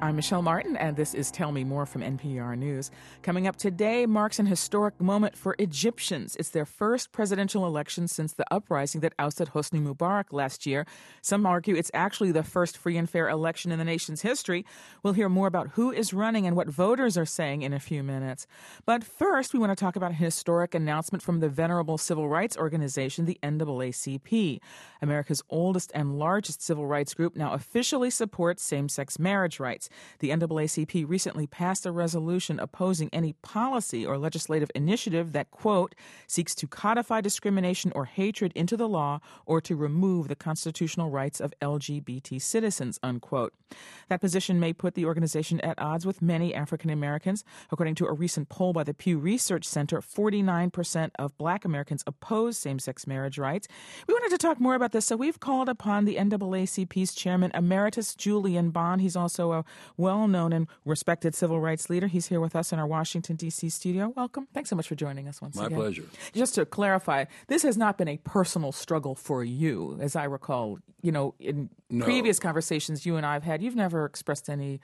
I'm Michelle Martin, and this is Tell Me More from NPR News. Coming up today marks an historic moment for Egyptians. It's their first presidential election since the uprising that ousted Hosni Mubarak last year. Some argue it's actually the first free and fair election in the nation's history. We'll hear more about who is running and what voters are saying in a few minutes. But first, we want to talk about a historic announcement from the venerable civil rights organization, the NAACP. America's oldest and largest civil rights group now officially supports same-sex marriage rights. The NAACP recently passed a resolution opposing any policy or legislative initiative that, quote, seeks to codify discrimination or hatred into the law or to remove the constitutional rights of LGBT citizens, unquote. That position may put the organization at odds with many African Americans. According to a recent poll by the Pew Research Center, 49% of Black Americans oppose same-sex marriage rights. We wanted to talk more about this, so we've called upon the NAACP's chairman emeritus, Julian Bond. He's also a well-known and respected civil rights leader. He's here with us in our Washington, D.C. studio. Welcome. Thanks so much for joining us once again. My pleasure. Just to clarify, this has not been a personal struggle for you. As I recall, in previous conversations you and I have had, you've never expressed any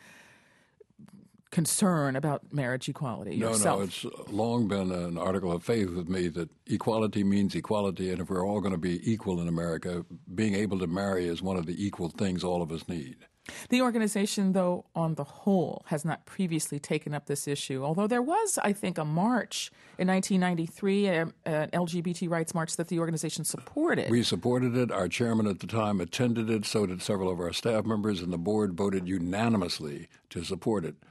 concern about marriage equality yourself. No, it's long been an article of faith with me that equality means equality, and if we're all going to be equal in America, being able to marry is one of the equal things all of us need. The organization, though, on the whole, has not previously taken up this issue, although there was, I think, a march in 1993, an LGBT rights march that the organization supported. We supported it. Our chairman at the time attended it. So did several of our staff members, and the board voted unanimously to support it.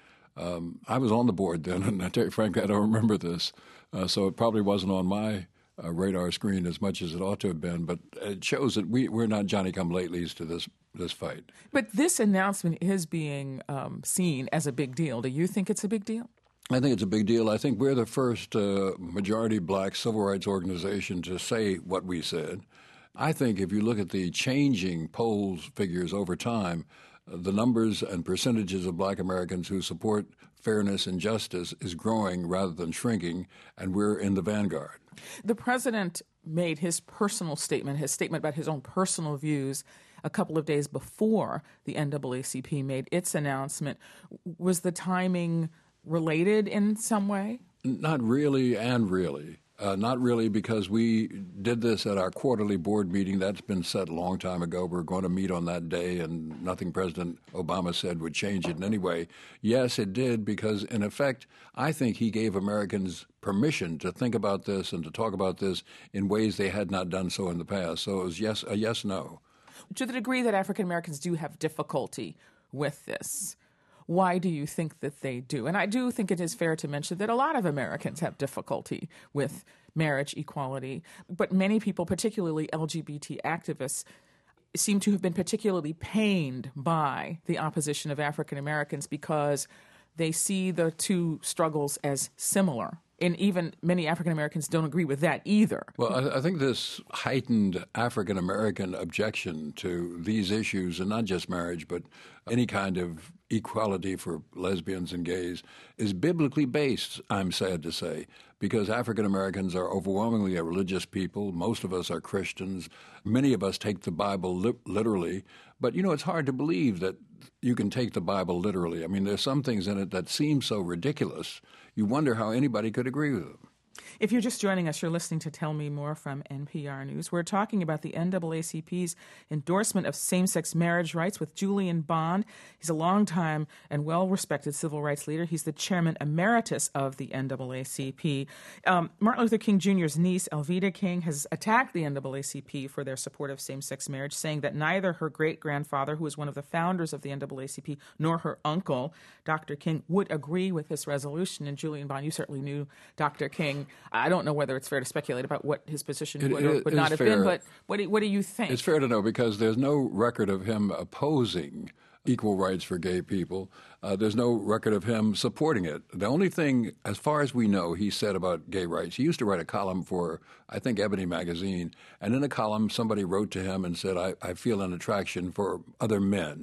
I was on the board then, and I tell you frankly, I don't remember this. So it probably wasn't on my radar screen as much as it ought to have been, but it shows that we're not Johnny-come-latelys to this fight. But this announcement is being seen as a big deal. Do you think it's a big deal? I think it's a big deal. I think we're the first majority black civil rights organization to say what we said. I think if you look at the changing polls figures over time, the numbers and percentages of black Americans who support fairness and justice is growing rather than shrinking, and we're in the vanguard. The president made his personal statement, his statement about his own personal views, a couple of days before the NAACP made its announcement. Was the timing related in some way? Not really and really. Not really, because we did this at our quarterly board meeting. That's been set a long time ago. We're going to meet on that day, and nothing President Obama said would change it in any way. Yes, it did, because, in effect, I think he gave Americans permission to think about this and to talk about this in ways they had not done so in the past. So it was a yes-no. To the degree that African Americans do have difficulty with this, why do you think that they do? And I do think it is fair to mention that a lot of Americans have difficulty with marriage equality, but many people, particularly LGBT activists, seem to have been particularly pained by the opposition of African Americans because they see the two struggles as similar. And even many African Americans don't agree with that either. Well, I think this heightened African American objection to these issues, and not just marriage, but any kind of equality for lesbians and gays, is biblically based, I'm sad to say, because African Americans are overwhelmingly a religious people. Most of us are Christians. Many of us take the Bible literally. But, it's hard to believe that you can take the Bible literally. I mean, there's some things in it that seem so ridiculous. You wonder how anybody could agree with them. If you're just joining us, you're listening to Tell Me More from NPR News. We're talking about the NAACP's endorsement of same-sex marriage rights with Julian Bond. He's a longtime and well-respected civil rights leader. He's the chairman emeritus of the NAACP. Martin Luther King Jr.'s niece, Alveda King, has attacked the NAACP for their support of same-sex marriage, saying that neither her great-grandfather, who was one of the founders of the NAACP, nor her uncle, Dr. King, would agree with this resolution. And Julian Bond, you certainly knew Dr. King. I don't know whether it's fair to speculate about what his position would or would not have been, but what do you think? It's fair to know because there's no record of him opposing equal rights for gay people. There's no record of him supporting it. The only thing, as far as we know, he said about gay rights, he used to write a column for, I think, Ebony magazine, and in a column somebody wrote to him and said, I feel an attraction for other men.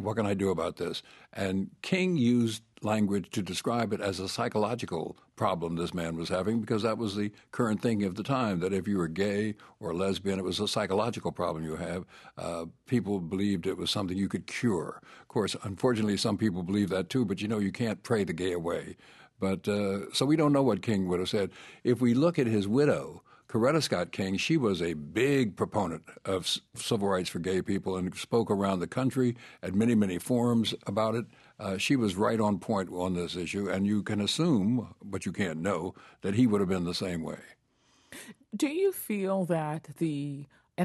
what can I do about this? And King used language to describe it as a psychological problem this man was having, because that was the current thinking of the time, that if you were gay or lesbian, it was a psychological problem you have. People believed it was something you could cure. Of course, unfortunately, some people believe that too, but you can't pray the gay away. But so we don't know what King would have said. If we look at his widow, Coretta Scott King, she was a big proponent of civil rights for gay people and spoke around the country at many, many forums about it. She was right on point on this issue, and you can assume, but you can't know, that he would have been the same way. Do you feel that the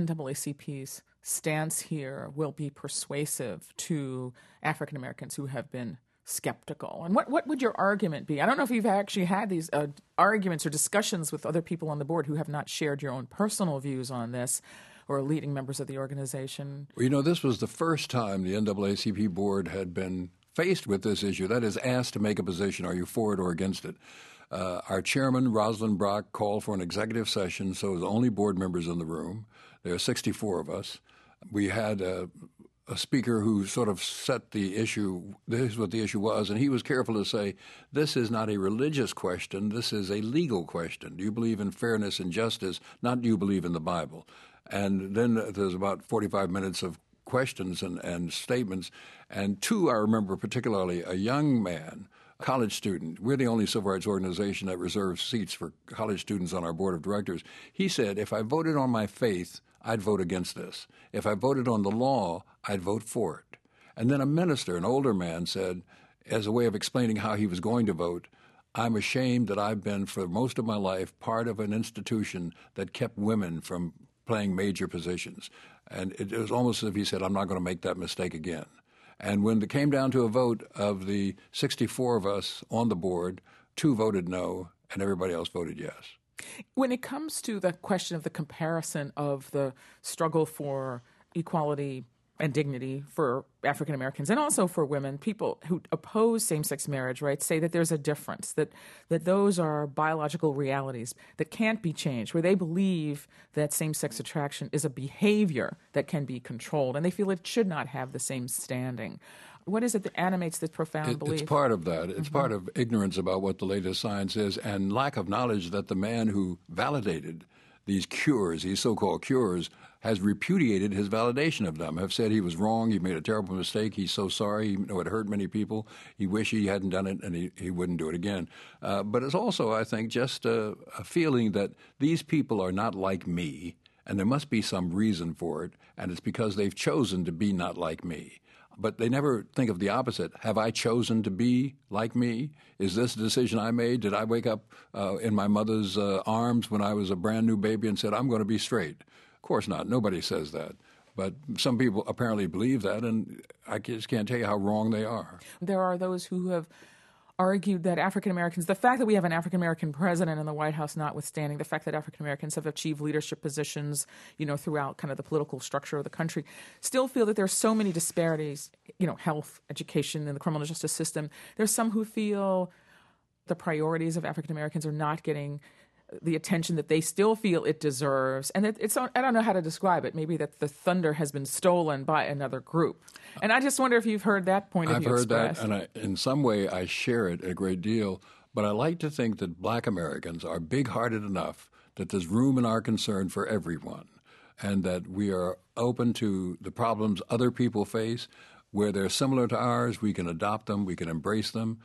NAACP's stance here will be persuasive to African Americans who have been skeptical? And what would your argument be? I don't know if you've actually had these arguments or discussions with other people on the board who have not shared your own personal views on this, or leading members of the organization. Well, this was the first time the NAACP board had been faced with this issue, that is, asked to make a position, are you for it or against it? Our chairman, Rosalind Brock, called for an executive session, so it was only board members in the room. There are 64 of us. We had a speaker who sort of set the issue, this is what the issue was, and he was careful to say, this is not a religious question, this is a legal question. Do you believe in fairness and justice? Not do you believe in the Bible? And then there's about 45 minutes of questions and statements, and two I remember particularly, a young man, a college student. We're the only civil rights organization that reserves seats for college students on our board of directors. He said, if I voted on my faith, I'd vote against this. If I voted on the law, I'd vote for it. And then a minister, an older man, said, as a way of explaining how he was going to vote, I'm ashamed that I've been, for most of my life, part of an institution that kept women from playing major positions. And it was almost as if he said, I'm not going to make that mistake again. And when it came down to a vote of the 64 of us on the board, 2 voted no, and everybody else voted yes. When it comes to the question of the comparison of the struggle for equality and dignity for African Americans and also for women, people who oppose same-sex marriage, right, say that there's a difference, that those are biological realities that can't be changed, where they believe that same-sex attraction is a behavior that can be controlled, and they feel it should not have the same standing. What is it that animates this profound belief? It's part of that. It's part of ignorance about what the latest science is, and lack of knowledge that the man who validated these cures, these so-called cures, has repudiated his validation of them, have said he was wrong, he made a terrible mistake, he's so sorry, it hurt many people, he wished he hadn't done it, and he wouldn't do it again. But it's also, I think, just a feeling that these people are not like me, and there must be some reason for it, and it's because they've chosen to be not like me. But they never think of the opposite. Have I chosen to be like me? Is this a decision I made? Did I wake up in my mother's arms when I was a brand new baby and said, I'm going to be straight? Of course not. Nobody says that. But some people apparently believe that, and I just can't tell you how wrong they are. There are those who have argued that African Americans, the fact that we have an African American president in the White House notwithstanding, the fact that African Americans have achieved leadership positions, throughout kind of the political structure of the country, still feel that there's so many disparities, health, education, and the criminal justice system. There's some who feel the priorities of African Americans are not getting the attention that they still feel it deserves. And it's I don't know how to describe it. Maybe that the thunder has been stolen by another group. And I just wonder if you've heard that point of view expressed. I've heard that, and in some way I share it a great deal. But I like to think that Black Americans are big-hearted enough that there's room in our concern for everyone, and that we are open to the problems other people face. Where they're similar to ours, we can adopt them, we can embrace them.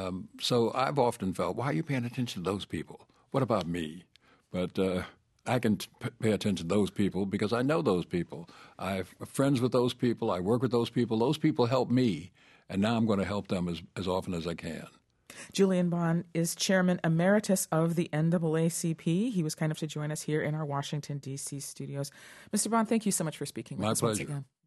So I've often felt, why are you paying attention to those people? What about me? But I can pay attention to those people because I know those people. I'm friends with those people. I work with those people. Those people help me, and now I'm going to help them as often as I can. Julian Bond is Chairman Emeritus of the NAACP. He was kind enough to join us here in our Washington, D.C. studios. Mr. Bond, thank you so much for speaking with us once again.